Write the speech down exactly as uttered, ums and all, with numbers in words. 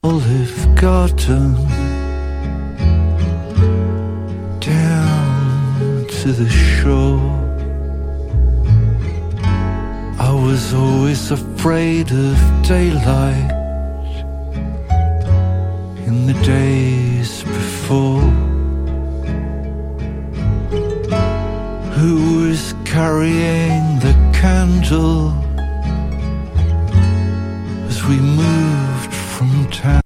Olive garden down to the shore. I was always afraid of daylight in the days before. Who was carrying the candle as we moved from town?